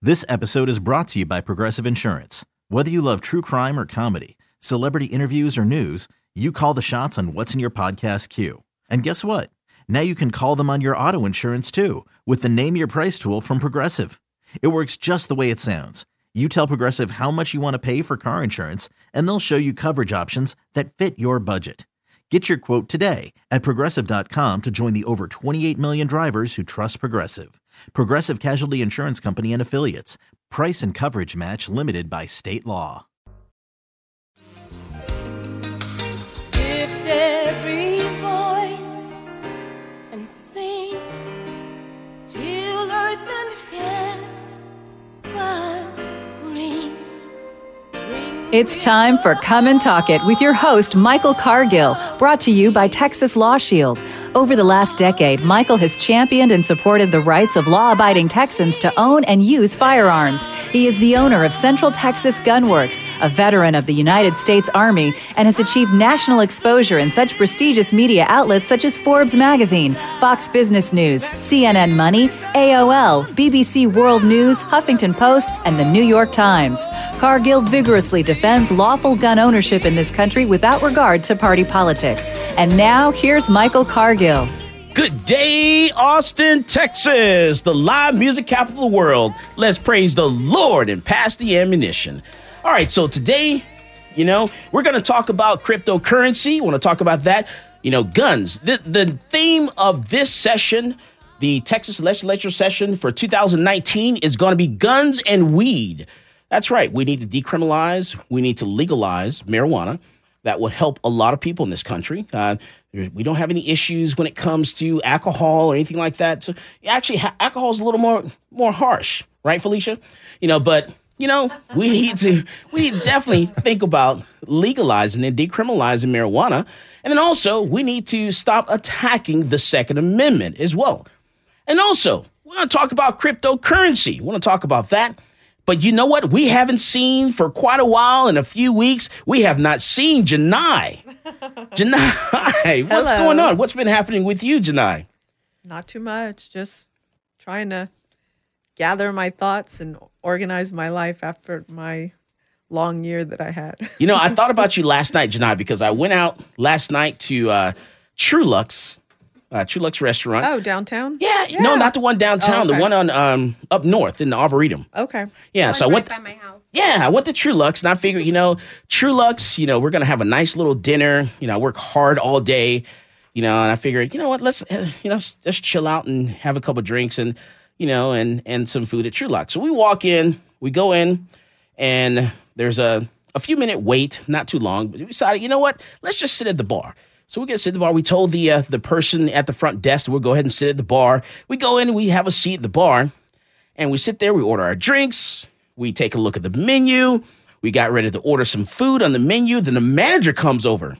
This episode is brought to you by Progressive Insurance. Whether you love true crime or comedy, celebrity interviews or news, you call the shots on what's in your podcast queue. And guess what? Now you can call them on your auto insurance too with the Name Your Price tool from Progressive. It works just the way it sounds. You tell Progressive how much you want to pay for car insurance, and they'll show you coverage options that fit your budget. Get your quote today at Progressive.com to join the over 28 million drivers who trust Progressive. Progressive Casualty Insurance Company and Affiliates. Price and coverage match limited by state law. Lift every voice and sing till earth and heaven ring. It's time for Come and Talk It with your host, Michael Cargill, brought to you by Texas Law Shield. Over the last decade, Michael has championed and supported the rights of law-abiding Texans to own and use firearms. He is the owner of Central Texas Gun Works, a veteran of the United States Army, and has achieved national exposure in such prestigious media outlets such as Forbes Magazine, Fox Business News, CNN Money, AOL, BBC World News, Huffington Post, and the New York Times. Cargill vigorously defends lawful gun ownership in this country without regard to party politics. And now, here's Michael Cargill. Good day, Austin, Texas, the live music capital of the world. Let's praise the Lord and pass the ammunition. All right, so today, we're going to talk about cryptocurrency. Want to talk about that, guns. The theme of this session, the Texas legislature session for 2019, is going to be guns and weed. That's right. We need to decriminalize. We need to legalize marijuana. That would help a lot of people in this country. We don't have any issues when it comes to alcohol or anything like that. So actually, alcohol is a little more harsh, right, Felicia? We need to definitely think about legalizing and decriminalizing marijuana. And then also, we need to stop attacking the Second Amendment as well. And also, we're going to talk about cryptocurrency. We want to talk about that. But you know what? We haven't seen for quite a while, in a few weeks, we have not seen Janai. Janai, what's going on? What's been happening with you, Janai? Not too much. Just trying to gather my thoughts and organize my life after my long year that I had. I thought about you last night, Janai, because I went out last night to True Lux restaurant. Oh, downtown? Yeah. No, not the one downtown. The one on up north in the Arboretum. Okay. Yeah. So I went by my house. Yeah, I went to True Lux, and I figured, True Lux, we're gonna have a nice little dinner. I work hard all day, and I figured, let's just chill out and have a couple drinks and and some food at True Lux. So we go in, and there's a few minute wait, not too long, but we decided, let's just sit at the bar. So we're going to sit at the bar. We told the person at the front desk, we'll go ahead and sit at the bar. We go in, we have a seat at the bar, and we sit there. We order our drinks. We take a look at the menu. We got ready to order some food on the menu. Then the manager comes over.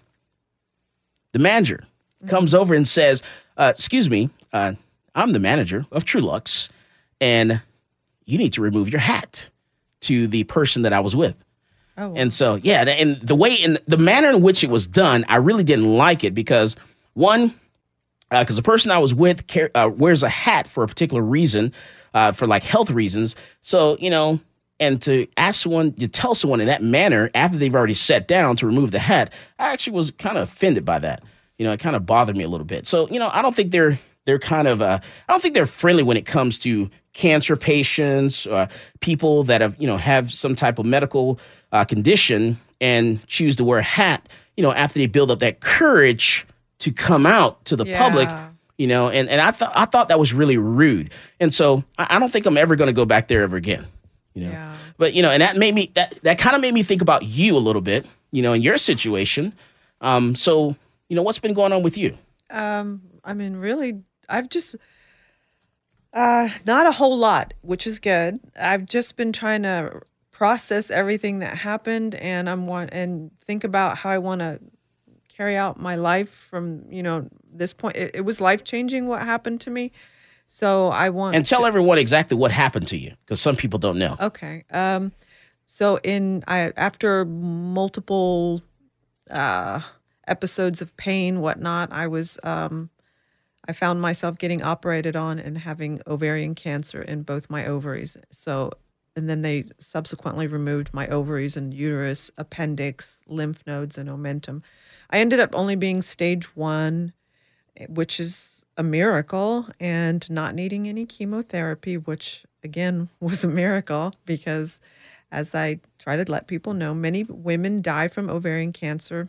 The manager comes over and says, excuse me, I'm the manager of True Lux, and you need to remove your hat, to the person that I was with. Oh, wow. And so, yeah, and the manner in which it was done, I really didn't like it because, one, because the person I was with wears a hat for a particular reason, for like health reasons. So, and to tell someone in that manner after they've already sat down to remove the hat, I actually was kind of offended by that. It kind of bothered me a little bit. So, I don't think they're I don't think they're friendly when it comes to cancer patients, people that have some type of medical condition and choose to wear a hat, after they build up that courage to come out to the public, and I thought that was really rude. And so I don't think I'm ever going to go back there ever again, Yeah. But, and that made me, that kind of made me think about you a little bit, in your situation. So, what's been going on with you? Really, I've just, not a whole lot, which is good. I've just been trying to process everything that happened, and think about how I want to carry out my life from this point. It was life changing what happened to me, so I want and tell everyone exactly what happened to you because some people don't know. Okay, so after multiple episodes of pain, whatnot, I found myself getting operated on and having ovarian cancer in both my ovaries. So and then they subsequently removed my ovaries and uterus, appendix, lymph nodes, and omentum. I ended up only being stage 1, which is a miracle, and not needing any chemotherapy, which again was a miracle because, as I try to let people know, many women die from ovarian cancer.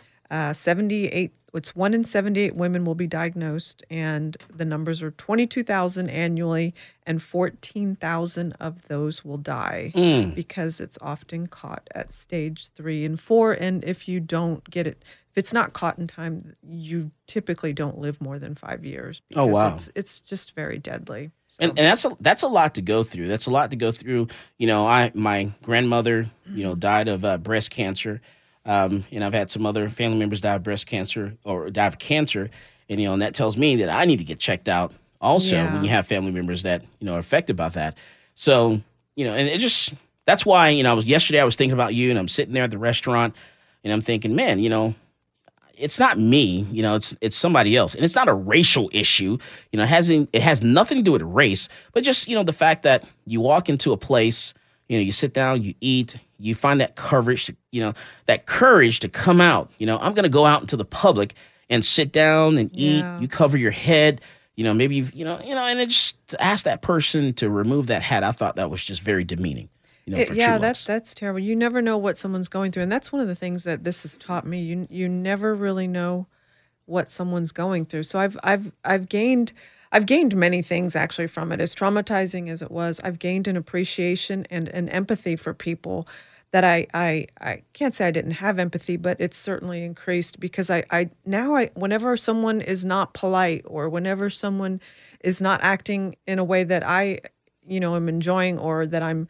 78, it's 1 in 78 women will be diagnosed, and the numbers are 22,000 annually, and 14,000 of those will die because it's often caught at stage 3 and 4. And if you don't get it, if it's not caught in time, you typically don't live more than 5 years. Oh, wow. It's just very deadly. So. And that's a lot to go through. That's a lot to go through. You know, my grandmother, died of breast cancer. And I've had some other family members die of breast cancer or die of cancer. And, and that tells me that I need to get checked out also when you have family members that, are affected by that. So, and it just, that's why, yesterday I was thinking about you, and I'm sitting there at the restaurant and I'm thinking, man, it's not me, it's somebody else. And it's not a racial issue. It has nothing to do with race, but just, the fact that you walk into a place, you sit down, you eat, you find that courage to come out. I'm going to go out into the public and sit down and eat. You cover your head, maybe and then just to ask that person to remove that hat. I thought that was just very demeaning. That's terrible. You never know what someone's going through, and that's one of the things that this has taught me. You never really know what someone's going through. So I've gained many things actually from it. As traumatizing as it was, I've gained an appreciation and an empathy for people that I can't say I didn't have empathy, but it's certainly increased because I whenever someone is not polite or whenever someone is not acting in a way that I, am enjoying or that I'm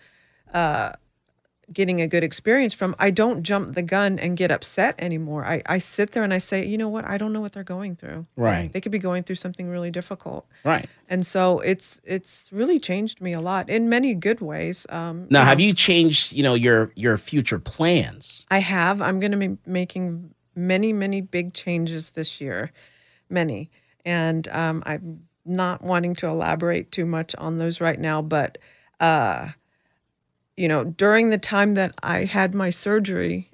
getting a good experience from, I don't jump the gun and get upset anymore. I sit there and I say, you know what? I don't know what they're going through. Right. They could be going through something really difficult. Right. And so it's really changed me a lot in many good ways. Now, have you changed, your future plans? I have. I'm going to be making many, many big changes this year. Many. And I'm not wanting to elaborate too much on those right now, but during the time that I had my surgery,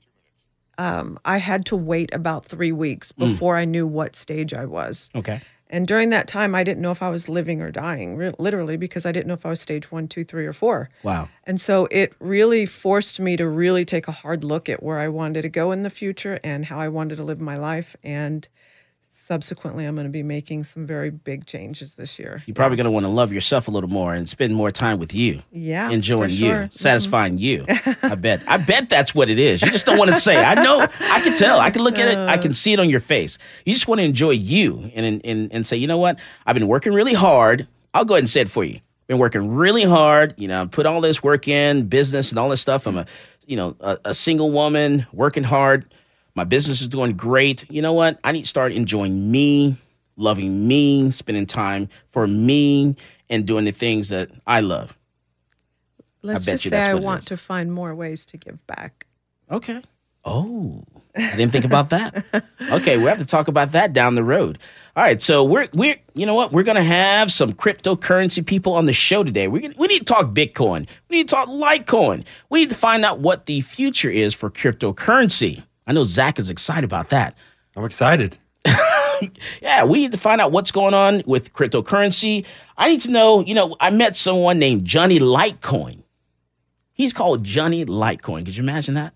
I had to wait about 3 weeks before I knew what stage I was. Okay. And during that time, I didn't know if I was living or dying, literally, because I didn't know if I was stage 1, 2, 3, or 4. Wow. And so it really forced me to really take a hard look at where I wanted to go in the future and how I wanted to live my life. And subsequently, I'm going to be making some very big changes this year. You're probably going to want to love yourself a little more and spend more time with you. Yeah, enjoying sure. you, satisfying you. I bet that's what it is. You just don't want to say. I know. I can tell. I can look at it. I can see it on your face. You just want to enjoy you and say, you know what? I've been working really hard. I'll go ahead and say it for you. Been working really hard. Put all this work in, business and all this stuff. I'm a single woman working hard. My business is doing great. You know what? I need to start enjoying me, loving me, spending time for me, and doing the things that I love. Let's just say I want to find more ways to give back. Okay. Oh, I didn't think about that. Okay, we'll have to talk about that down the road. All right, so we're you know what? We're going to have some cryptocurrency people on the show today. We need to talk Bitcoin. We need to talk Litecoin. We need to find out what the future is for cryptocurrency. I know Zach is excited about that. I'm excited. Yeah, we need to find out what's going on with cryptocurrency. I need to know, I met someone named Johnny Litecoin. He's called Johnny Litecoin. Could you imagine that?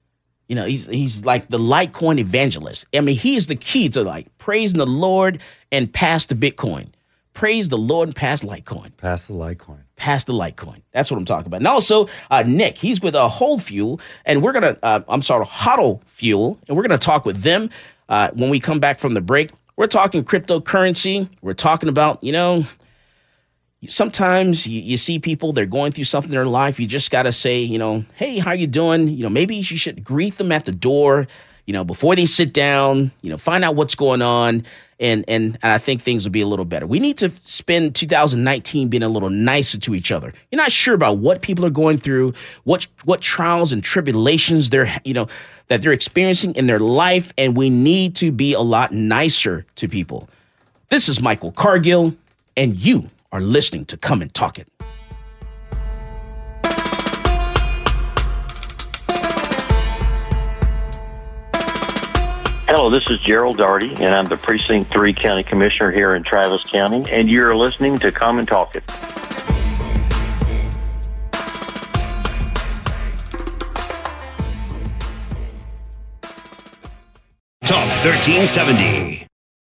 He's like the Litecoin evangelist. I mean, he's the key to praising the Lord and pass the Bitcoin. Praise the Lord and pass Litecoin. Pass the Litecoin. Pass the Litecoin. That's what I'm talking about. And also, Nick, he's with Hold Fuel, and we're going to, HODL Fuel, and we're going to talk with them when we come back from the break. We're talking cryptocurrency. We're talking about, sometimes you see people, they're going through something in their life. You just got to say, hey, how you doing? Maybe you should greet them at the door, before they sit down, find out what's going on. And I think things will be a little better. We need to spend 2019 being a little nicer to each other. You're not sure about what people are going through, what trials and tribulations that they're experiencing in their life, and we need to be a lot nicer to people. This is Michael Cargill, and you are listening to Come and Talk It. Hello, this is Gerald Darty, and I'm the Precinct 3 County Commissioner here in Travis County, and you're listening to Come and Talk It. Talk 1370.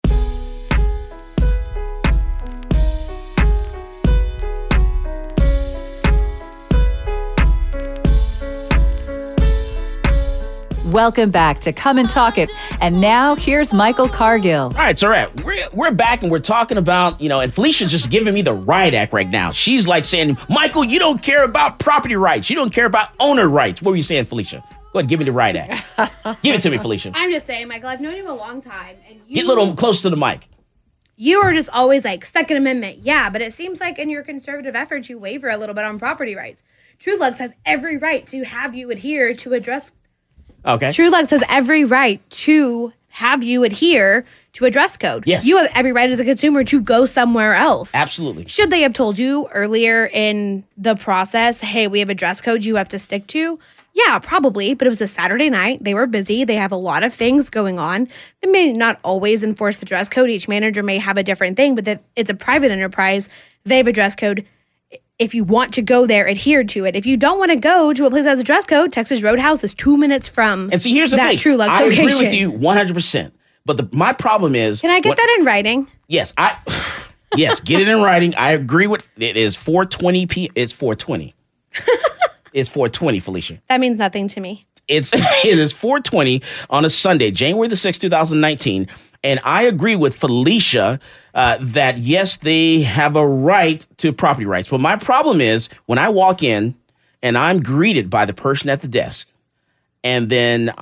Welcome back to Come and Talk It. And now here's Michael Cargill. All right, so we're back and we're talking about, and Felicia's just giving me the riot act right now. She's like saying, Michael, you don't care about property rights. You don't care about owner rights. What were you saying, Felicia? Go ahead, give me the riot act. Give it to me, Felicia. I'm just saying, Michael, I've known you a long time. And you, Get a little close to the mic. You are just always like, Second Amendment. Yeah, but it seems like in your conservative efforts, you waver a little bit on property rights. True Lugs has every right to have you adhere to a dress. Okay. True Lugs has every right to have you adhere to a dress code. Yes. You have every right as a consumer to go somewhere else. Absolutely. Should they have told you earlier in the process, hey, we have a dress code you have to stick to? Yeah, probably, but it was a Saturday night. They were busy. They have a lot of things going on. They may not always enforce the dress code. Each manager may have a different thing, but it's a private enterprise. They have a dress code. If you want to go there, adhere to it. If you don't want to go to a place that has a dress code, Texas Roadhouse is 2 minutes from And see, here's the that thing. True Lugs I location. agree with you 100%. But my problem is... Can I get that in writing? Yes, yes, get it in writing. I agree with... It is 4:20 It's 4:20. It's 4:20, Felicia. That means nothing to me. It is 4:20 on a Sunday, January the 6th, 2019. And I agree with Felicia that, yes, they have a right to property rights. But my problem is when I walk in and I'm greeted by the person at the desk, and then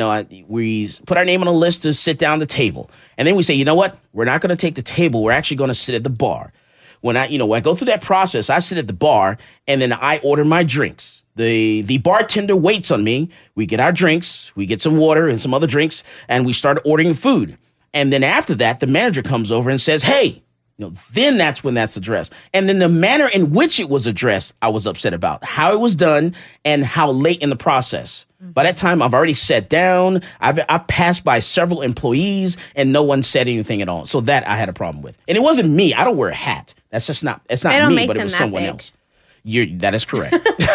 we put our name on a list to sit down at the table. And then we say, you know what? We're not going to take the table. We're actually going to sit at the bar. When I go through that process, I sit at the bar and then I order my drinks. The bartender waits on me. We get our drinks. We get some water and some other drinks, and we start ordering food. And then after that, the manager comes over and says, hey, then that's when that's addressed. And then the manner in which it was addressed, I was upset about how it was done and how late in the process. By that time, I've already sat down. I passed by several employees and no one said anything at all. So that I had a problem with. And it wasn't me. I don't wear a hat. That's just not, it's not me, but it was someone else. That is correct.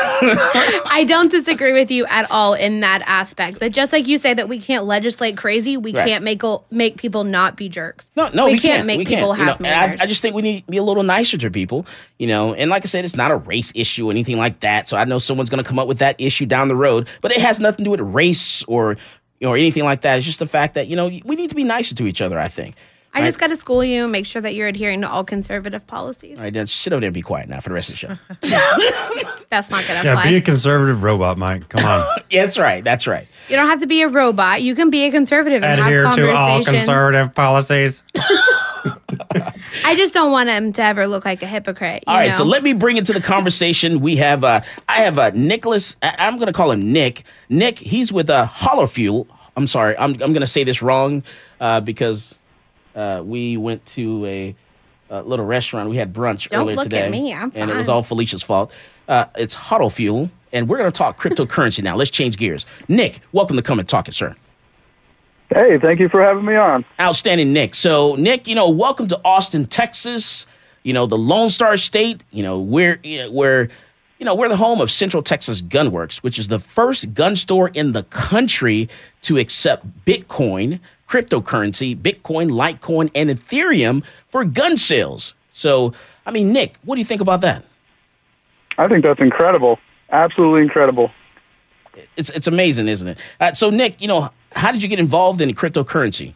I don't disagree with you at all in that aspect. But just like you say that we can't legislate crazy, we can't make people not be jerks. No, we can't make people have manners. I just think we need to be a little nicer to people, And like I said, it's not a race issue or anything like that. So I know someone's going to come up with that issue down the road, but it has nothing to do with race or anything like that. It's just the fact that we need to be nicer to each other, I think. I just got to school you and make sure that you're adhering to all conservative policies. All right, then sit over there and be quiet now for the rest of the show. That's not going to fly. fly. Yeah, be a conservative robot, Mike. Come on. Yeah, that's right. That's right. You don't have to be a robot. You can be a conservative and Adhere have to all conversations. conservative policies. I just don't want him to ever look like a hypocrite. All right, so let me bring into the conversation. We have, I have Nicholas. I'm going to call him Nick. Nick, he's with Hollow Fuel. I'm sorry, I'm going to say this wrong because we went to a little restaurant. We had brunch earlier today. Don't look at me. I'm fine. And it was all Felicia's fault. It's Huddle Fuel, and we're going to talk cryptocurrency now. Let's change gears. Nick, welcome to Come and Talk It, sir. Hey, thank you for having me on. Outstanding, Nick. So, Nick, welcome to Austin, Texas. The Lone Star State. We're the home of Central Texas Gunworks, which is the first gun store in the country to accept Bitcoin, cryptocurrency, Bitcoin, Litecoin, and Ethereum for gun sales. So, Nick, what do you think about that? I think that's incredible. Absolutely incredible. It's amazing, isn't it? So, Nick, how did you get involved in cryptocurrency?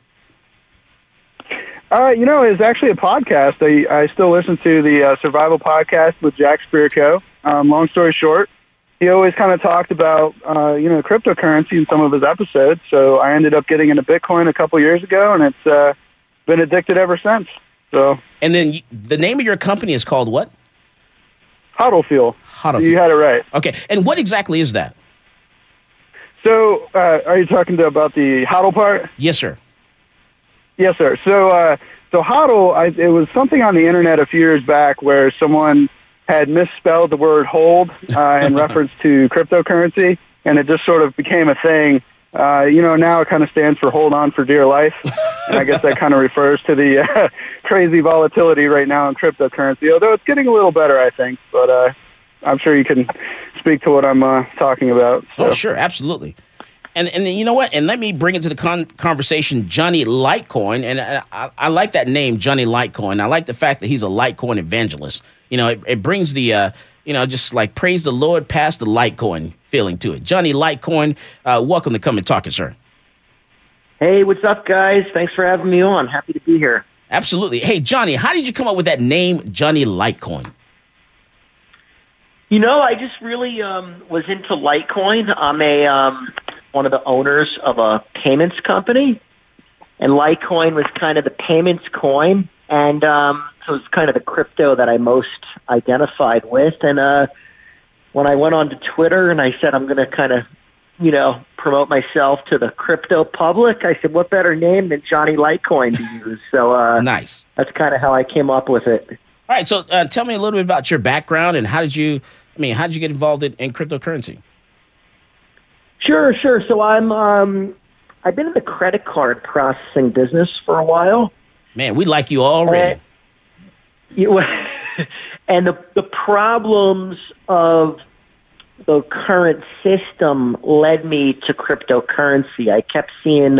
It's actually a podcast. I still listen to the Survival Podcast with Jack Spirko. Long story short, he always kind of talked about, cryptocurrency in some of his episodes. So I ended up getting into Bitcoin a couple years ago, and it's been addicted ever since. So. And then the name of your company is called what? Huddle Fuel. Huddle Fuel. You had it right. Okay. And what exactly is that? So are you talking about the HODL part? Yes, sir. Yes, sir. So HODL, it was something on the internet a few years back where someone had misspelled the word hold in reference to cryptocurrency, and it just sort of became a thing now it kind of stands for hold on for dear life. And I guess that kind of refers to the crazy volatility right now in cryptocurrency, although it's getting a little better, I think. But I'm sure you can speak to what I'm talking about. So. Oh, sure. Absolutely. And you know what? And let me bring into the conversation Johnny Litecoin. And I like that name, Johnny Litecoin. I like the fact that he's a Litecoin evangelist. It brings the, just like praise the Lord past the Litecoin feeling to it. Johnny Litecoin, welcome to Come and Talk It, sir. Hey, what's up, guys? Thanks for having me on. Happy to be here. Absolutely. Hey, Johnny, how did you come up with that name, Johnny Litecoin? I just really was into Litecoin. I'm one of the owners of a payments company, and Litecoin was kind of the payments coin, and so it's kind of the crypto that I most identified with. And when I went on to Twitter and I said I'm going to kind of, promote myself to the crypto public, I said, what better name than Johnny Litecoin to use? So nice. That's kind of how I came up with it. All right, so tell me a little bit about your background and how did you get involved in cryptocurrency? Sure. So I've been in the credit card processing business for a while. Man, we like you already. And the problems of the current system led me to cryptocurrency. I kept seeing,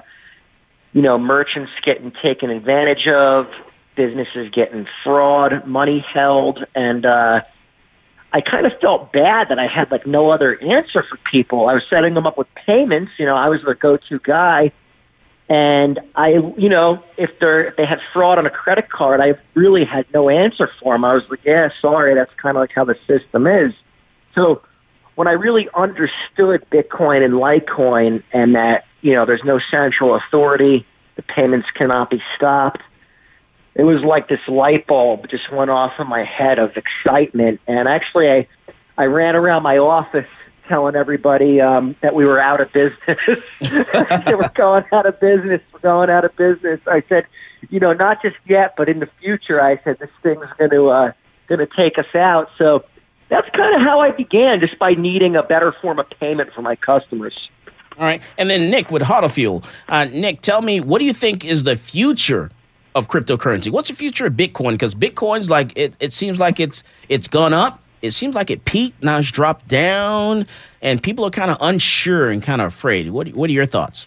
merchants getting taken advantage of, businesses getting fraud, money held, and I kind of felt bad that I had no other answer for people. I was setting them up with payments. I was the go-to guy. And if they had fraud on a credit card, I really had no answer for them. I was like, yeah, sorry, that's kind of like how the system is. So when I really understood Bitcoin and Litecoin and that, there's no central authority, the payments cannot be stopped, it was like this light bulb just went off in my head of excitement. And actually, I ran around my office telling everybody that we were out of business. They were going out of business. We're going out of business. I said, not just yet, but in the future, I said, this thing's going to take us out. So that's kind of how I began, just by needing a better form of payment for my customers. All right. And then Nick with Hodl Fuel. Nick, tell me, what do you think is the future of cryptocurrency? What's the future of Bitcoin? Because Bitcoin's it seems like it's gone up. It seems like it peaked, now it's dropped down, and people are kind of unsure and kind of afraid. What are your thoughts?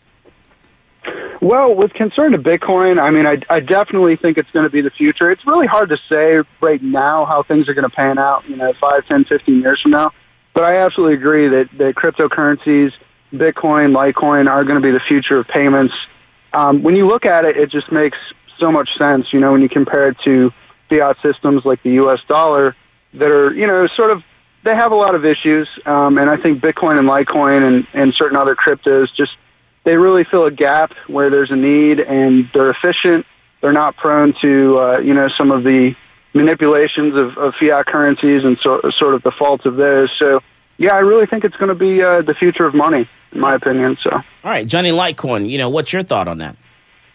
Well, with concern to Bitcoin, I definitely think it's going to be the future. It's really hard to say right now how things are going to pan out, 5, 10, 15 years from now. But I absolutely agree that cryptocurrencies, Bitcoin, Litecoin, are going to be the future of payments. When you look at it, it just makes so much sense, when you compare it to fiat systems like the U.S. dollar that are, they have a lot of issues. And I think Bitcoin and Litecoin and certain other cryptos they really fill a gap where there's a need, and they're efficient. They're not prone to, some of the manipulations of fiat currencies and sort of the faults of those. So, yeah, I really think it's going to be the future of money, in my opinion. So, all right, Johnny Litecoin, what's your thought on that?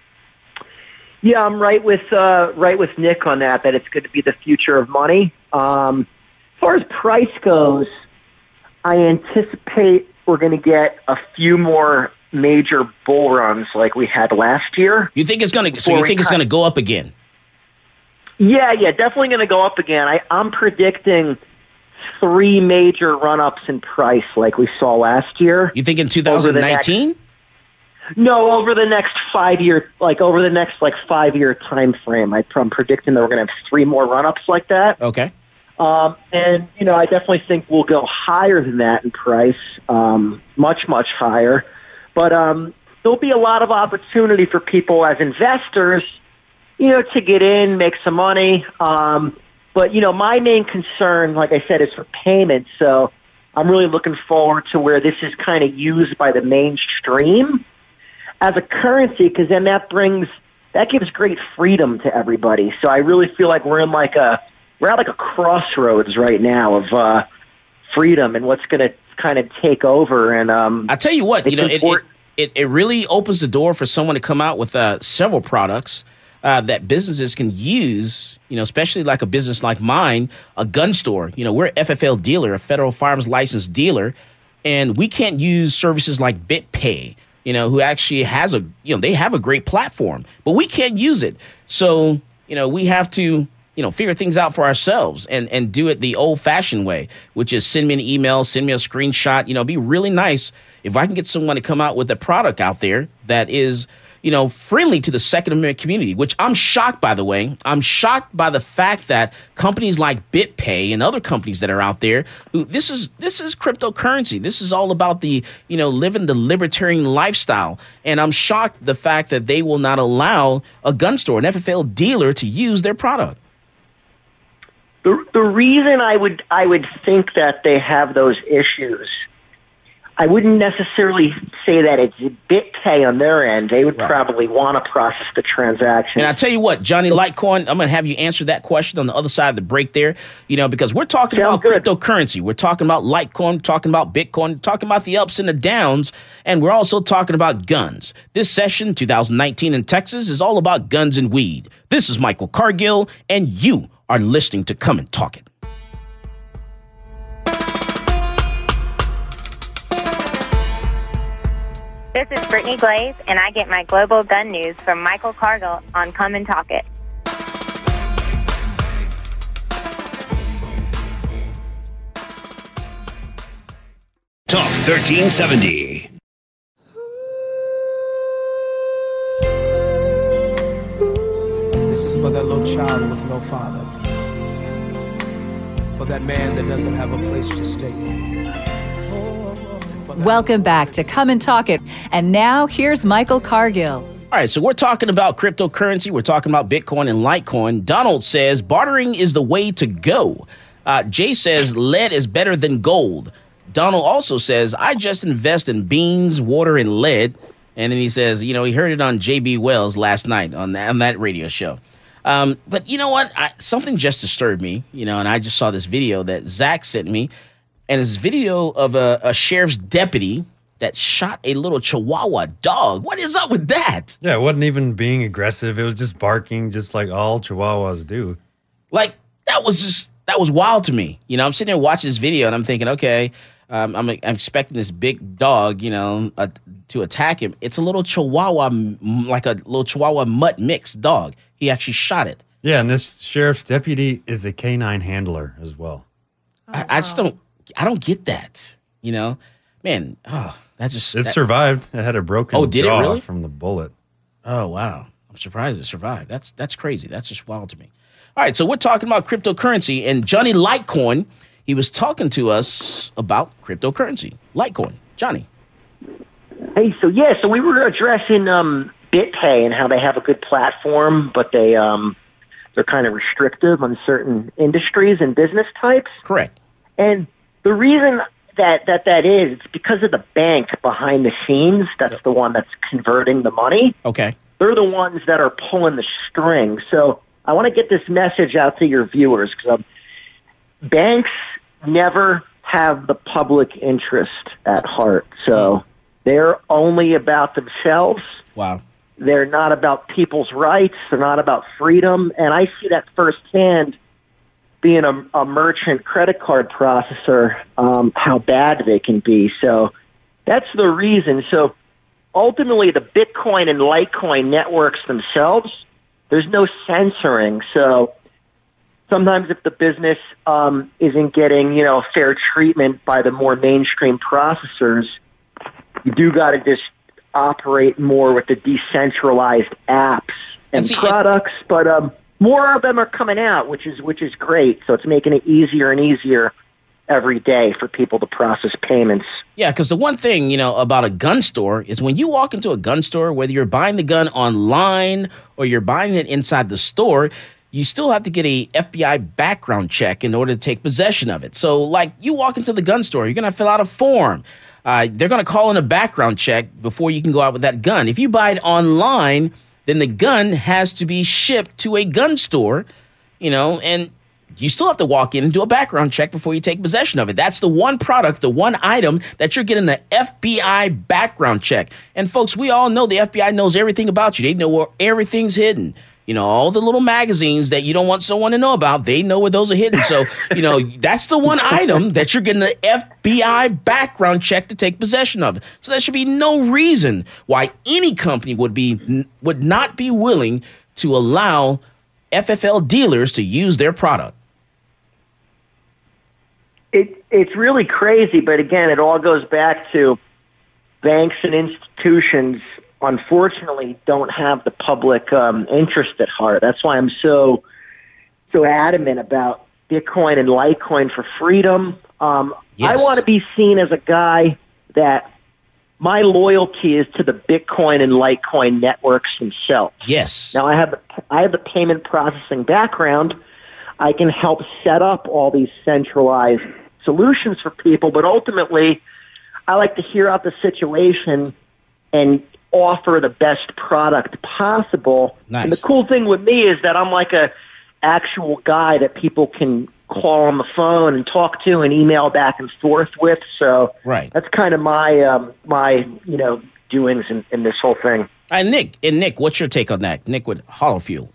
Yeah, I'm right with Nick on that it's going to be the future of money. As far as price goes, I anticipate we're going to get a few more major bull runs like we had last year. You think it's going to? So you think it's going to go up again? Yeah, definitely going to go up again. I'm predicting 3 major run-ups in price like we saw last year. You think in 2019? No, over the next 5-year, over the next 5-year time frame. I'm predicting that we're going to have 3 more run-ups like that. Okay. And, I definitely think we'll go higher than that in price, much, much higher. But there'll be a lot of opportunity for people as investors, to get in, make some money. But, my main concern, like I said, is for payments. So I'm really looking forward to where this is kind of used by the mainstream as a currency, because then that gives great freedom to everybody. So I really feel like we're at a crossroads right now of freedom and what's going to kind of take over. And I tell you what, it really opens the door for someone to come out with several products that businesses can use. Especially like a business like mine, a gun store. We're FFL dealer, a federal firearms licensed dealer. and we can't use services like BitPay, who actually has they have a great platform, but we can't use it. So, we have to, figure things out for ourselves and do it the old-fashioned way, which is send me an email, send me a screenshot. It'd be really nice if I can get someone to come out with a product out there that is, friendly to the Second Amendment community, which I'm shocked, by the way. I'm shocked by the fact that companies like BitPay and other companies that are out there, this is cryptocurrency. This is all about the, living the libertarian lifestyle. And I'm shocked the fact that they will not allow a gun store, an FFL dealer, to use their product. The reason I would think that they have those issues, I wouldn't necessarily say that it's BitPay on their end. They would probably want to process the transaction. And I tell you what, Johnny Litecoin, I'm going to have you answer that question on the other side of the break there, because we're talking about cryptocurrency. We're talking about Litecoin, we're talking about Bitcoin, we're talking about the ups and the downs, and we're also talking about guns. This session, 2019 in Texas, is all about guns and weed. This is Michael Cargill, and you are listening to Come and Talk It. This is Brittany Glaze, and I get my global gun news from Michael Cargill on Come and Talk It. Talk 1370. This is for that little child with no father. For that man that doesn't have a place to stay. Welcome back to Come and Talk It. And now here's Michael Cargill. All right, so we're talking about cryptocurrency. We're talking about Bitcoin and Litecoin. Donald says bartering is the way to go. Jay says lead is better than gold. Donald also says, I just invest in beans, water, and lead. And then he says, he heard it on J.B. Wells last night on that radio show. But you know what? Something just disturbed me, and I just saw this video that Zach sent me. And it's video of a sheriff's deputy that shot a little Chihuahua dog. What is up with that? Yeah, it wasn't even being aggressive. It was just barking, just like all Chihuahuas do. Like, that was wild to me. I'm sitting there watching this video, and I'm thinking, okay, I'm expecting this big dog, to attack him. It's a little Chihuahua, like a little Chihuahua mutt mix dog. He actually shot it. Yeah, and this sheriff's deputy is a canine handler as well. I don't get that, man. Oh, that's just it survived. It had a broken jaw from the bullet. Oh wow, I'm surprised it survived. That's crazy. That's just wild to me. All right, so we're talking about cryptocurrency, and Johnny Litecoin, he was talking to us about cryptocurrency. Litecoin, Johnny. Hey, so we were addressing BitPay and how they have a good platform, but they're kind of restrictive on certain industries and business types. Correct. And the reason that is, it's because of the bank behind the scenes. That's the one that's converting the money. Okay. They're the ones that are pulling the strings. So I want to get this message out to your viewers, because banks never have the public interest at heart. So they're only about themselves. Wow. They're not about people's rights. They're not about freedom. And I see that firsthand being a merchant credit card processor, how bad they can be. So that's the reason. So ultimately, the Bitcoin and Litecoin networks themselves, there's no censoring. So sometimes if the business isn't getting, fair treatment by the more mainstream processors, you do got to just operate more with the decentralized apps and products. But more of them are coming out, which is great. So it's making it easier and easier every day for people to process payments. Yeah, because the one thing, about a gun store is when you walk into a gun store, whether you're buying the gun online or you're buying it inside the store, you still have to get a FBI background check in order to take possession of it. So, like, you walk into the gun store, you're going to fill out a form. They're going to call in a background check before you can go out with that gun. If you buy it online, then the gun has to be shipped to a gun store, and you still have to walk in and do a background check before you take possession of it. That's the one product, the one item that you're getting the FBI background check. And folks, we all know the FBI knows everything about you. They know where everything's hidden. all the little magazines that you don't want someone to know about, they know where those are hidden. So, that's the one item that you're getting the FBI background check to take possession of. So there should be no reason why any company would not be willing to allow FFL dealers to use their product. It's really crazy, but again, it all goes back to banks and institutions, unfortunately, don't have the public interest at heart. That's why I'm so adamant about Bitcoin and Litecoin for freedom. Yes. I want to be seen as a guy that my loyalty is to the Bitcoin and Litecoin networks themselves. Yes. Now, I have the payment processing background. I can help set up all these centralized solutions for people, but ultimately, I like to hear out the situation and offer the best product possible. Nice. And the cool thing with me is that I'm like a actual guy that people can call on the phone and talk to and email back and forth with. So right. That's kind of my doings in this whole thing. Nick, what's your take on that? Nick with Hollow Fuel.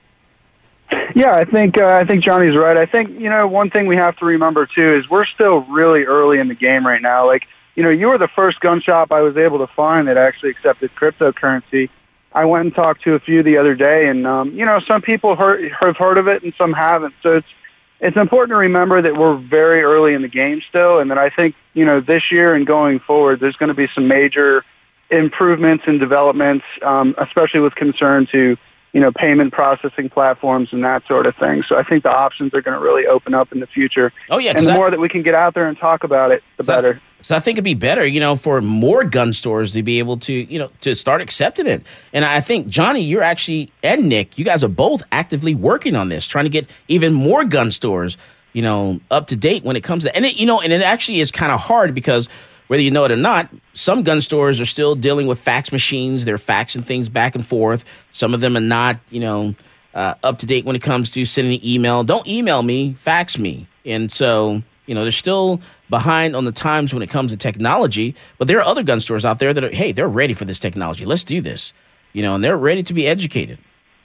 Yeah, I think Johnny's right. I think, one thing we have to remember, too, is we're still really early in the game right now. Like, you were the first gun shop I was able to find that actually accepted cryptocurrency. I went and talked to a few the other day, and, some people have heard of it and some haven't. So it's important to remember that we're very early in the game still, and that I think, this year and going forward, there's going to be some major improvements and developments, especially with concern to payment processing platforms and that sort of thing. So I think the options are going to really open up in the future. Oh, yeah. And the more that we can get out there and talk about it, the better. So I think it'd be better, for more gun stores to be able to, to start accepting it. And I think, Johnny, you're actually, and Nick, you guys are both actively working on this, trying to get even more gun stores, up to date when it comes to, and it actually is kind of hard because whether you know it or not, some gun stores are still dealing with fax machines. They're faxing things back and forth. Some of them are not, up to date when it comes to sending an email. Don't email me, fax me. And so, they're still behind on the times when it comes to technology. But there are other gun stores out there that are, hey, they're ready for this technology. Let's do this, and they're ready to be educated.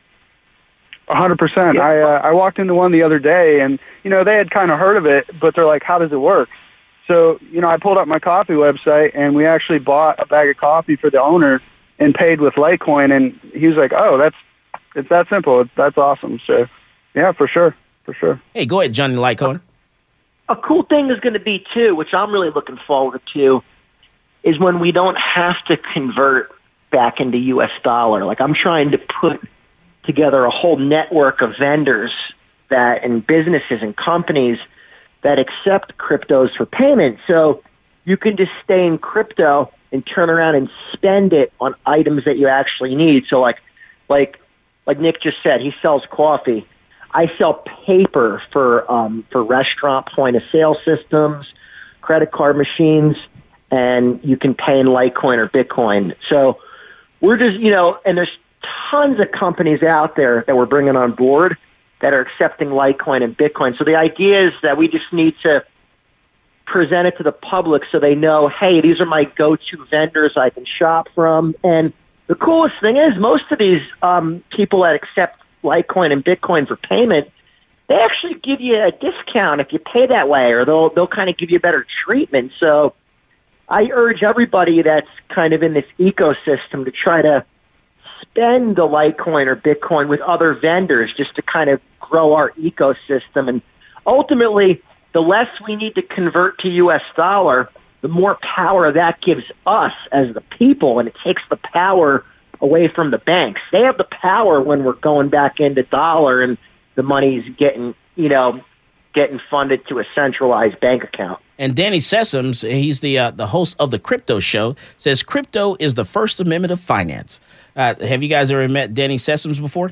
100%. I walked into one the other day, and, they had kind of heard of it, but they're like, how does it work? So, I pulled up my coffee website, and we actually bought a bag of coffee for the owner and paid with Litecoin, and he was like, oh, it's that simple. That's awesome. So, yeah, for sure. Hey, go ahead, Johnny Litecoin. A cool thing is going to be, too, which I'm really looking forward to, is when we don't have to convert back into U.S. dollar. Like, I'm trying to put together a whole network of vendors and businesses and companies that accept cryptos for payment. So you can just stay in crypto and turn around and spend it on items that you actually need. So like Nick just said, he sells coffee. I sell paper for restaurant point of sale systems, credit card machines, and you can pay in Litecoin or Bitcoin. So we're just, and there's tons of companies out there that we're bringing on board that are accepting Litecoin and Bitcoin. So the idea is that we just need to present it to the public so they know, hey, these are my go-to vendors I can shop from. And the coolest thing is most of these people that accept Litecoin and Bitcoin for payment, they actually give you a discount if you pay that way, or they'll kind of give you better treatment. So I urge everybody that's kind of in this ecosystem to try to spend the Litecoin or Bitcoin with other vendors just to kind of grow our ecosystem. And ultimately, the less we need to convert to U.S. dollar, the more power that gives us as the people, and it takes the power away from the banks. They have the power when we're going back into dollar and the money's getting funded to a centralized bank account. And Danny Sessoms, he's the host of the Crypto Show, says crypto is the First Amendment of finance. Have you guys ever met Danny Sessoms before?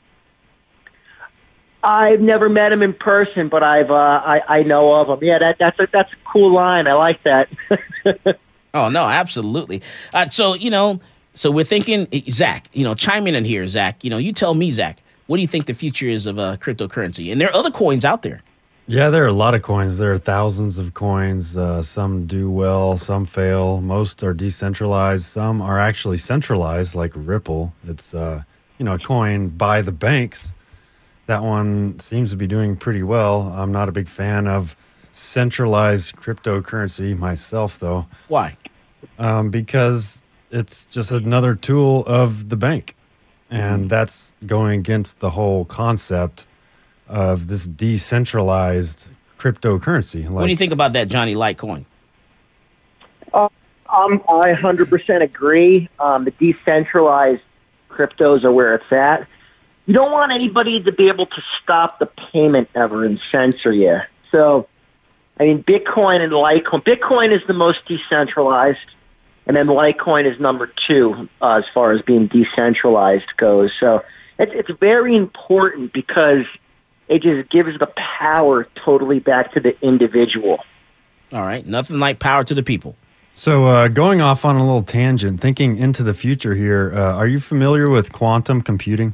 I've never met him in person, but I know of him. Yeah, that's a cool line. I like that. Oh no, absolutely. So we're thinking, Zach. Chime in here, Zach. You tell me, Zach. What do you think the future is of cryptocurrency? And there are other coins out there. Yeah, there are a lot of coins. There are thousands of coins. Some do well, some fail. Most are decentralized. Some are actually centralized, like Ripple. It's a coin by the banks. That one seems to be doing pretty well. I'm not a big fan of centralized cryptocurrency myself, though. Why? Because it's just another tool of the bank. And that's going against the whole concept of this decentralized cryptocurrency. What do you think about that, Johnny, Litecoin? I 100% agree. The decentralized cryptos are where it's at. You don't want anybody to be able to stop the payment ever and censor you. So, I mean, Bitcoin and Litecoin. Bitcoin is the most decentralized, and then Litecoin is number 2 as far as being decentralized goes. So it's very important because it just gives the power totally back to the individual. All right. Nothing like power to the people. So going off on a little tangent, thinking into the future here, are you familiar with quantum computing?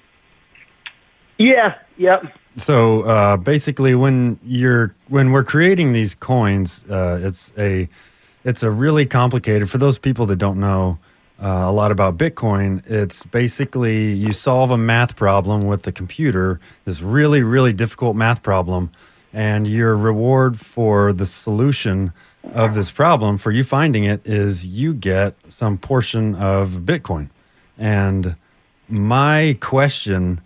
Yeah, yep. So basically, when we're creating these coins, it's a really complicated. For those people that don't know a lot about Bitcoin, it's basically you solve a math problem with the computer, this really, really difficult math problem, and your reward for the solution of this problem, for you finding it, is you get some portion of Bitcoin. And my question,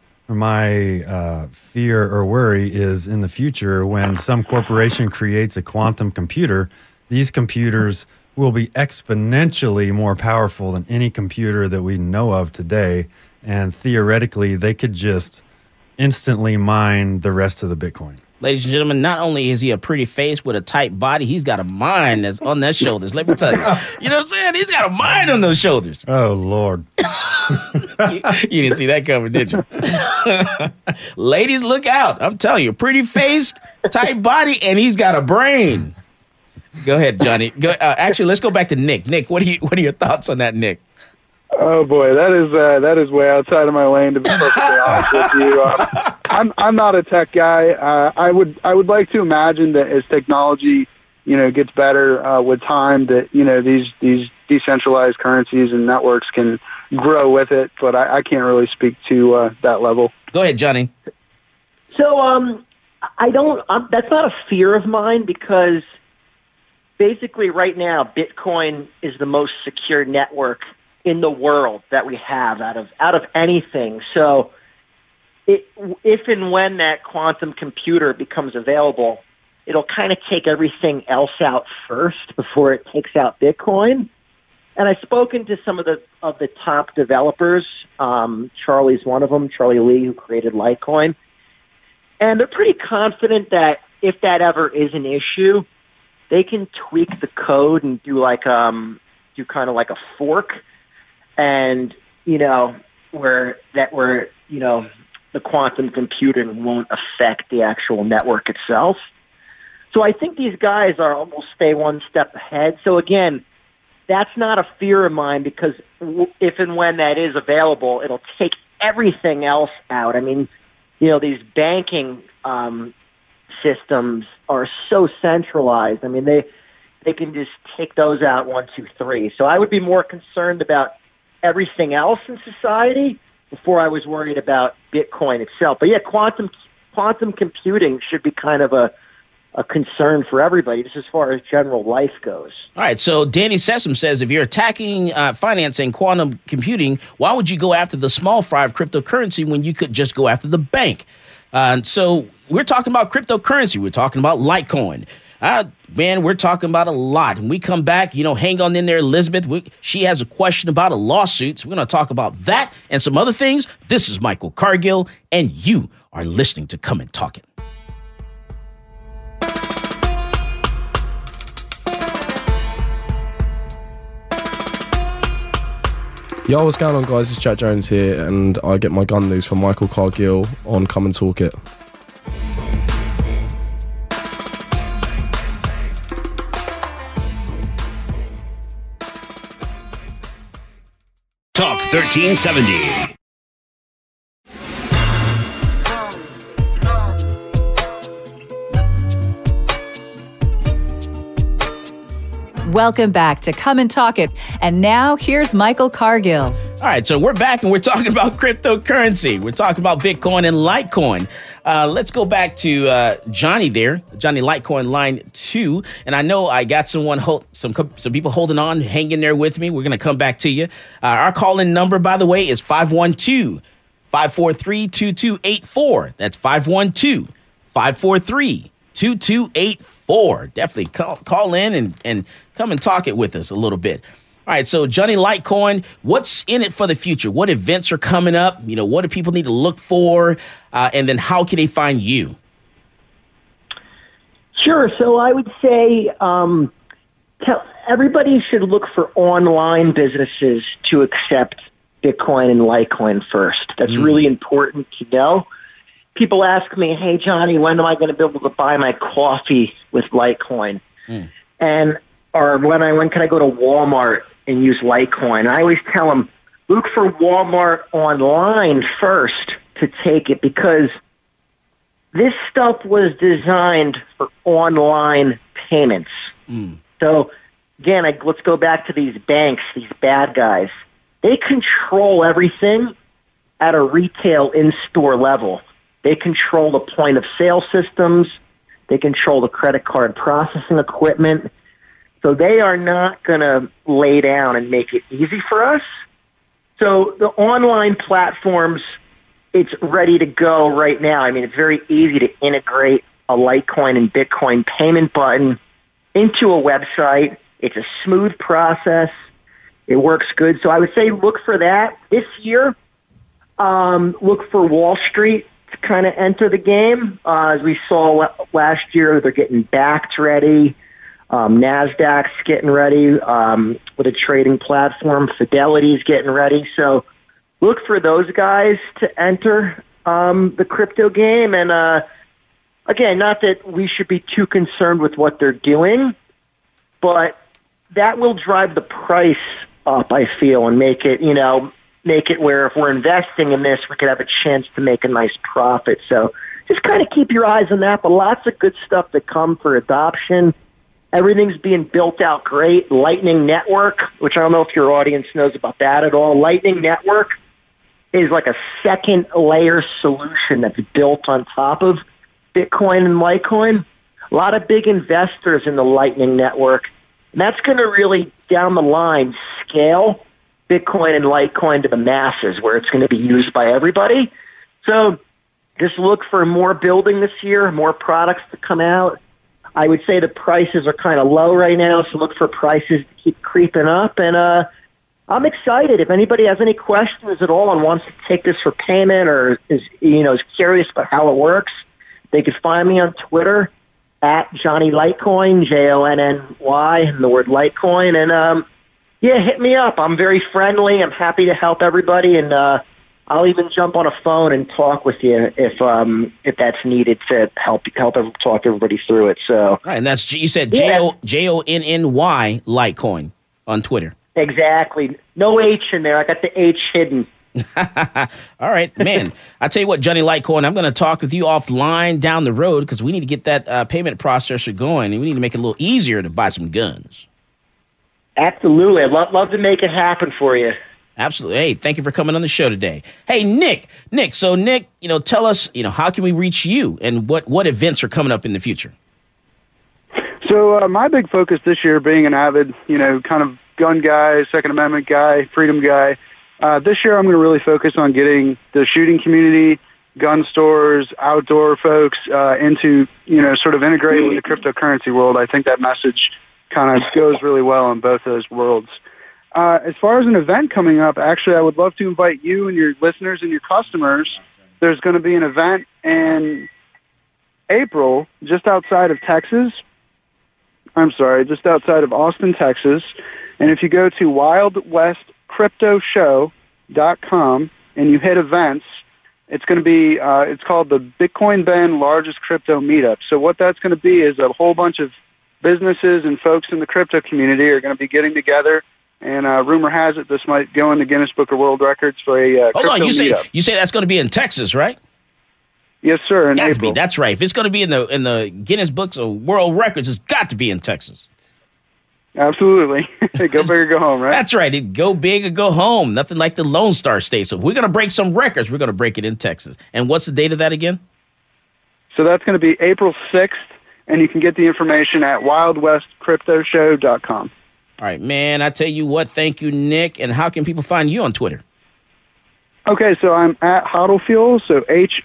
my fear or worry is in the future when some corporation creates a quantum computer, these computers will be exponentially more powerful than any computer that we know of today. And theoretically, they could just instantly mine the rest of the Bitcoin. Ladies and gentlemen, not only is he a pretty face with a tight body, he's got a mind that's on that shoulders. Let me tell you. You know what I'm saying? He's got a mind on those shoulders. Oh, Lord. You didn't see that coming, did you? Ladies, look out. I'm telling you, pretty face, tight body, and he's got a brain. Go ahead, Johnny. Actually, let's go back to Nick. Nick, what are your thoughts on that, Nick? Oh boy, that is way outside of my lane, to be perfectly honest with you. I'm not a tech guy. I would like to imagine that as technology, gets better with time, that these decentralized currencies and networks can grow with it. But I can't really speak to that level. Go ahead, Johnny. So I don't. That's not a fear of mine because basically right now Bitcoin is the most secure network in the world that we have out of anything. So if and when that quantum computer becomes available, it'll kind of take everything else out first before it takes out Bitcoin. And I've spoken to some of the top developers. Charlie's one of them, Charlie Lee, who created Litecoin. And they're pretty confident that if that ever is an issue, they can tweak the code and do kind of like a fork. And, where the quantum computing won't affect the actual network itself. So I think these guys are almost stay one step ahead. So again, that's not a fear of mine because if and when that is available, it'll take everything else out. I mean, these banking systems are so centralized. I mean, they can just take those out 1, 2, 3. So I would be more concerned about everything else in society before I was worried about Bitcoin itself. But yeah, quantum computing should be kind of a concern for everybody, just as far as general life goes. All right, so Danny Sessom says, if you're attacking financing quantum computing, why would you go after the small fry of cryptocurrency when you could just go after the bank? So we're talking about cryptocurrency. We're talking about Litecoin. Man, we're talking about a lot. When we come back, hang on in there, Elizabeth. She has a question about a lawsuit. So we're going to talk about that and some other things. This is Michael Cargill, and you are listening to Come and Talk It. Yo, what's going on, guys? It's Jack Jones here, and I get my gun news from Michael Cargill on Come and Talk It. Talk 1370. Welcome back to Come and Talk It. And now here's Michael Cargill. All right, so we're back and we're talking about cryptocurrency. We're talking about Bitcoin and Litecoin. Let's go back to Johnny there, Johnny Litecoin line 2. And I know I got some people holding on, hanging there with me. We're going to come back to you. Our call-in number, by the way, is 512-543-2284. That's 512-543-2284. Definitely call in and come and talk it with us a little bit. All right, so Johnny Litecoin, what's in it for the future? What events are coming up? You know, what do people need to look for? And then how can they find you? Sure. So I would say everybody should look for online businesses to accept Bitcoin and Litecoin first. That's really important to know. People ask me, hey, Johnny, when am I going to be able to buy my coffee with Litecoin? Or when can I go to Walmart and use Litecoin? I always tell them, look for Walmart online first to take it, because this stuff was designed for online payments. So, again, let's go back to these banks, these bad guys. They control everything at a retail in-store level. They control the point-of-sale systems. They control the credit card processing equipment. So they are not going to lay down and make it easy for us. So the online platforms, it's ready to go right now. I mean, it's very easy to integrate a Litecoin and Bitcoin payment button into a website. It's a smooth process. It works good. So I would say look for that. This year, look for Wall Street to kind of enter the game. As we saw last year, they're getting backed ready. NASDAQ's getting ready with a trading platform. Fidelity's getting ready. So look for those guys to enter the crypto game. And again, not that we should be too concerned with what they're doing, but that will drive the price up, I feel, and make it where if we're investing in this, we could have a chance to make a nice profit. So just kind of keep your eyes on that, but lots of good stuff to come for adoption. Everything's being built out great. Lightning Network, which I don't know if your audience knows about that at all. Lightning Network is like a second layer solution that's built on top of Bitcoin and Litecoin. A lot of big investors in the Lightning Network. And that's going to really, down the line, scale Bitcoin and Litecoin to the masses, where it's going to be used by everybody. So just look for more building this year, more products to come out. I would say the prices are kind of low right now, so look for prices to keep creeping up. And I'm excited. If anybody has any questions at all and wants to take this for payment or is curious about how it works, they can find me on Twitter at Johnny Litecoin, Jonny, and the word Litecoin. And hit me up. I'm very friendly. I'm happy to help everybody, and I'll even jump on a phone and talk with you if that's needed to help talk everybody through it. So, all right, and that's you said Jonny Litecoin on Twitter. Exactly. No H in there. I got the H hidden. All right, man. I tell you what, Johnny Litecoin, I'm going to talk with you offline down the road because we need to get that payment processor going, and we need to make it a little easier to buy some guns. Absolutely. I'd love to make it happen for you. Absolutely. Hey, thank you for coming on the show today. Hey, Nick. So Nick, tell us, how can we reach you and what events are coming up in the future? So my big focus this year, being an avid, kind of gun guy, Second Amendment guy, freedom guy, this year I'm going to really focus on getting the shooting community, gun stores, outdoor folks into, sort of integrating with the cryptocurrency world. I think that message kind of goes really well in both those worlds. As far as an event coming up, actually, I would love to invite you and your listeners and your customers. There's going to be an event in April just outside of Austin, Texas. And if you go to wildwestcryptoshow.com and you hit events, it's going to be, it's called the Bitcoin Bend Largest Crypto Meetup. So what that's going to be is a whole bunch of businesses and folks in the crypto community are going to be getting together. And rumor has it this might go in the Guinness Book of World Records for a crypto meetup. You say that's going to be in Texas, right? Yes, sir. In April. That's right. If it's going to be in the Guinness Books of World Records, it's got to be in Texas. Absolutely. Go big or go home, right? That's right. Go big or go home. Nothing like the Lone Star State. So if we're going to break some records, we're going to break it in Texas. And what's the date of that again? So that's going to be April 6th, and you can get the information at wildwestcryptoshow.com. All right, man. I tell you what, thank you, Nick. And how can people find you on Twitter? Okay, so I'm at HODLfuel, so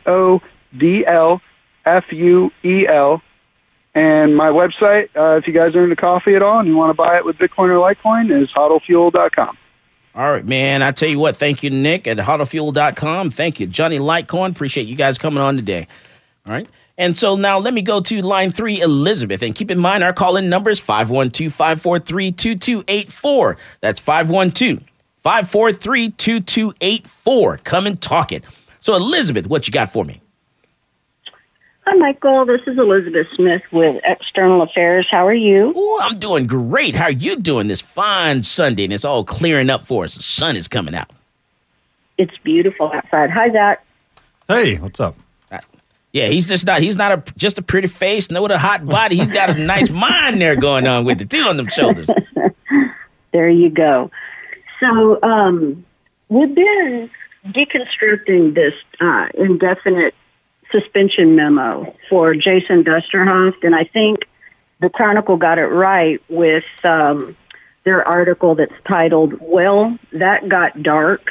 HODLFUEL. And my website, if you guys are into coffee at all and you want to buy it with Bitcoin or Litecoin, is hodlfuel.com. All right, man. I tell you what, thank you, Nick, at hodlfuel.com. Thank you, Johnny Litecoin. Appreciate you guys coming on today. All right. And so now let me go to line 3, Elizabeth. And keep in mind, our call-in number is 512-543-2284. That's 512-543-2284. Come and talk it. So, Elizabeth, what you got for me? Hi, Michael. This is Elizabeth Smith with External Affairs. How are you? Oh, I'm doing great. How are you doing this fine Sunday? And it's all clearing up for us. The sun is coming out. It's beautiful outside. Hi, Zach. Hey, what's up? Yeah, he's not just a pretty face, no, with a hot body. He's got a nice mind there going on with it, too, on them shoulders. There you go. So we've been deconstructing this indefinite suspension memo for Jason Dusterhoff, and I think the Chronicle got it right with their article that's titled, "Well, That Got Dark."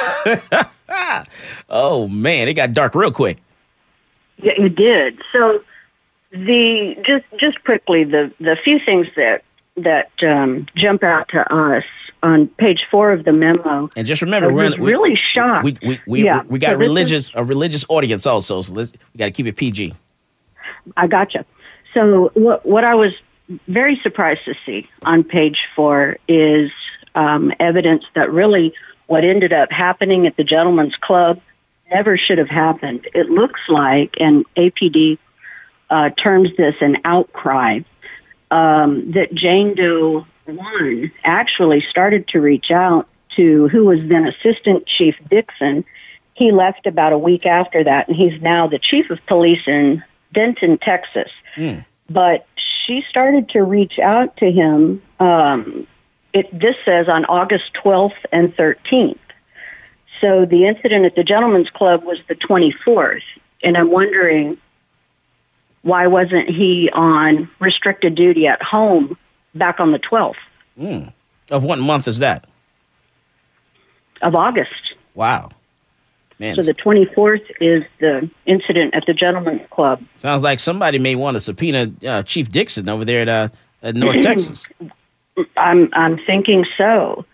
Oh, man, it got dark real quick. Yeah, it did. So just quickly, the few things that jump out to us on page 4 of the memo. And just remember, we're really shocked. We got a religious audience also, so we got to keep it PG. I gotcha. So what I was very surprised to see on page 4 is evidence that really what ended up happening at the Gentlemen's Club never should have happened. It looks like, and APD terms this an outcry, that Jane Doe 1 actually started to reach out to who was then Assistant Chief Dixon. He left about a week after that, and he's now the chief of police in Denton, Texas. But she started to reach out to him, this says on August 12th and 13th. So the incident at the Gentlemen's Club was the 24th, and I'm wondering, why wasn't he on restricted duty at home back on the 12th? Of what month is that? Of August. Wow. Man. So the 24th is the incident at the Gentlemen's Club. Sounds like somebody may want to subpoena Chief Dixon over there at North Texas. I'm thinking so.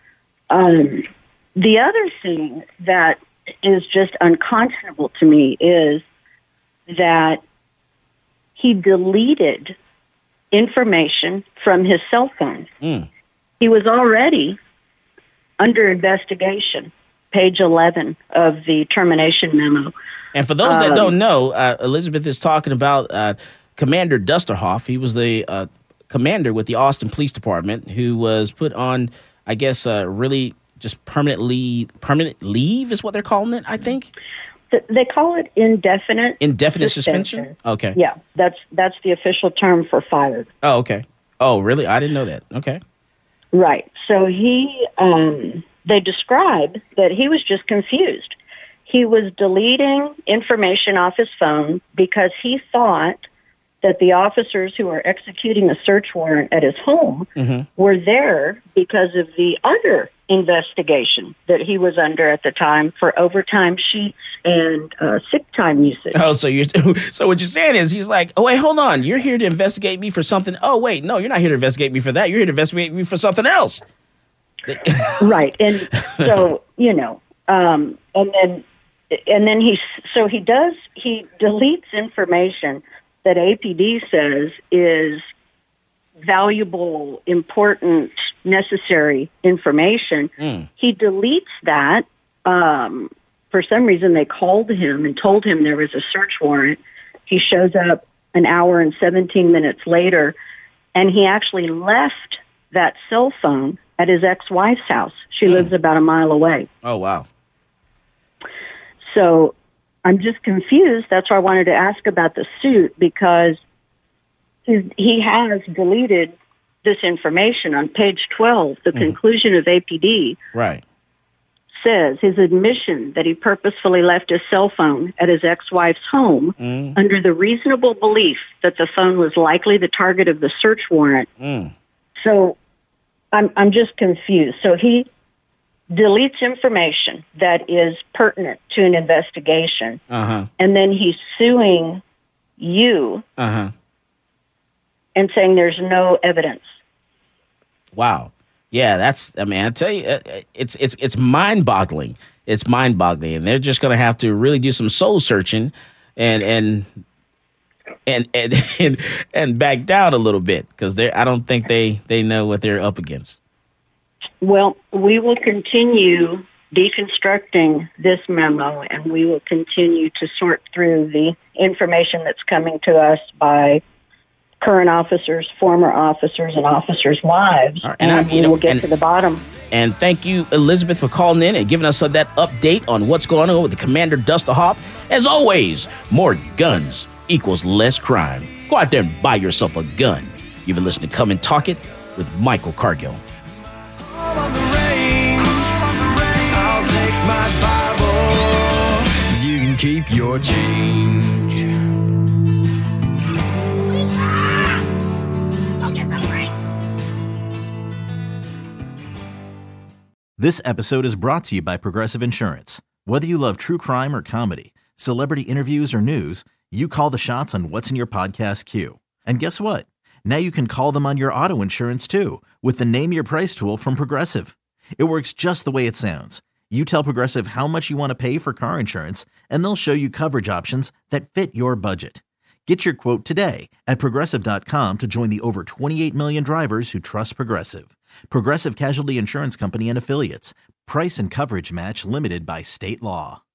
The other thing that is just unconscionable to me is that he deleted information from his cell phone. He was already under investigation, page 11 of the termination memo. And for those that don't know, Elizabeth is talking about Commander Dusterhoff. He was the commander with the Austin Police Department who was put on, I guess, really just permanent leave is what they're calling it, I think. They call it indefinite suspension? Okay. Yeah, that's the official term for fired. Oh, okay. Oh, really? I didn't know that. Okay. Right. So they describe that he was just confused. He was deleting information off his phone because he thought that the officers who were executing a search warrant at his home were there because of the other investigation that he was under at the time for overtime sheets and sick time usage. Oh, so what you're saying is he's like, oh, wait, hold on. You're here to investigate me for something. Oh, wait, no, you're not here to investigate me for that. You're here to investigate me for something else. Right. And so, and then he deletes information that APD says is valuable, important, necessary information. He deletes that. For some reason, they called him and told him there was a search warrant. He shows up an hour and 17 minutes later, and he actually left that cell phone at his ex-wife's house. She lives about a mile away. Oh, wow. So I'm just confused. That's why I wanted to ask about the suit, because he has deleted this information on page 12, the conclusion of APD Right. says his admission that he purposefully left his cell phone at his ex-wife's home under the reasonable belief that the phone was likely the target of the search warrant. So I'm just confused. So he deletes information that is pertinent to an investigation, and then he's suing you and saying there's no evidence. Wow. Yeah, I tell you, it's mind-boggling. It's mind-boggling, and they're just going to have to really do some soul searching and back down a little bit, because I don't think they know what they're up against. Well, we will continue deconstructing this memo, and we will continue to sort through the information that's coming to us by current officers, former officers, and officers' wives, and we will get to the bottom. And thank you, Elizabeth, for calling in and giving us that update on what's going on with the Commander Dusterhoff. As always, more guns equals less crime. Go out there and buy yourself a gun. You've been listening to Come and Talk It with Michael Cargill. I'll take my Bible. You can keep your change. This episode is brought to you by Progressive Insurance. Whether you love true crime or comedy, celebrity interviews or news, you call the shots on what's in your podcast queue. And guess what? Now you can call them on your auto insurance too with the Name Your Price tool from Progressive. It works just the way it sounds. You tell Progressive how much you want to pay for car insurance, and they'll show you coverage options that fit your budget. Get your quote today at Progressive.com to join the over 28 million drivers who trust Progressive. Progressive Casualty Insurance Company and Affiliates. Price and coverage match limited by state law.